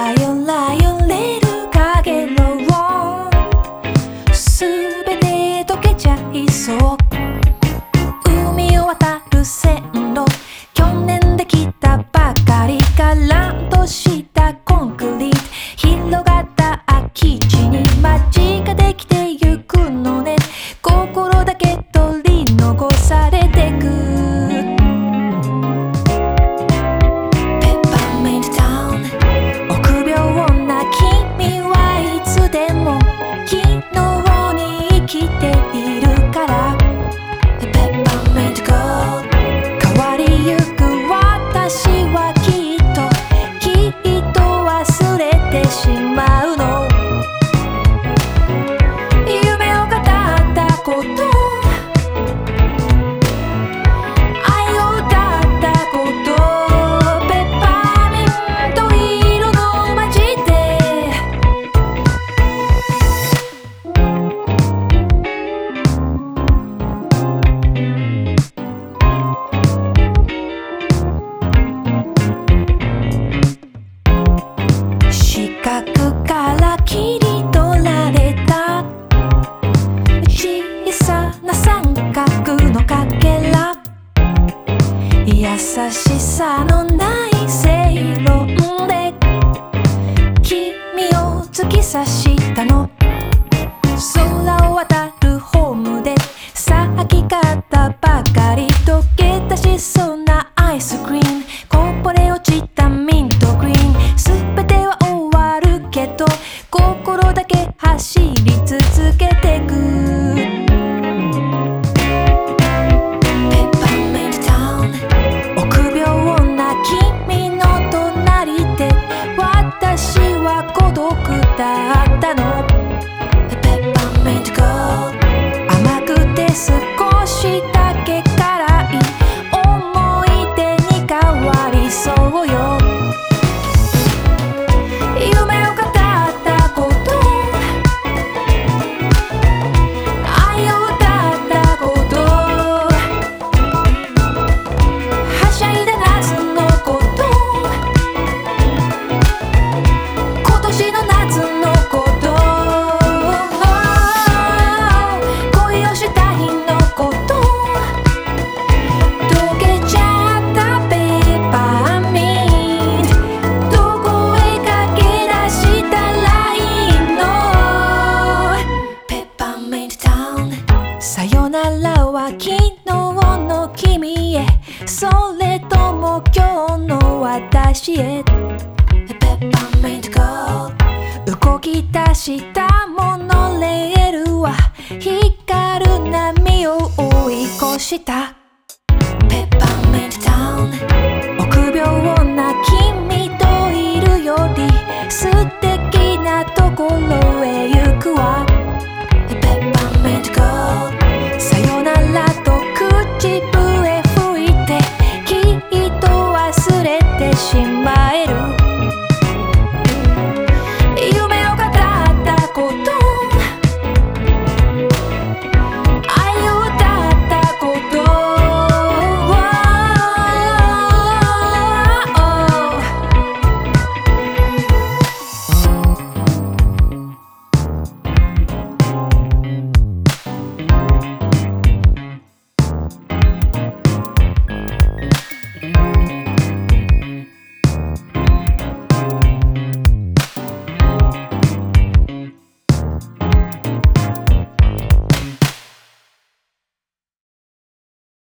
優しさのない正論で君を突き刺したの。空を渡るホームで咲き方ばかり溶け出しそうなアイスクリーム、こぼれ落ちたミントグリーン、全ては終わるけど心だけ走り続けてく。だったのペッパーミントゴールド、甘くて少しだけ辛い思い出に変わりそうよ。夢を語ったこと、愛を歌ったこと、はしゃいだ夏のこと、今年の夏のこと、恋をした日のこと、溶けちゃったペーパーミント、どこへ駆け出したらいいの。ペッパーミントタウン、さよならは昨日の君へ、それとも今日の私へ。ペッパーミントゴールド、動き出したモノレールは光る波を追い越した。ペッパーミントタウン、臆病な君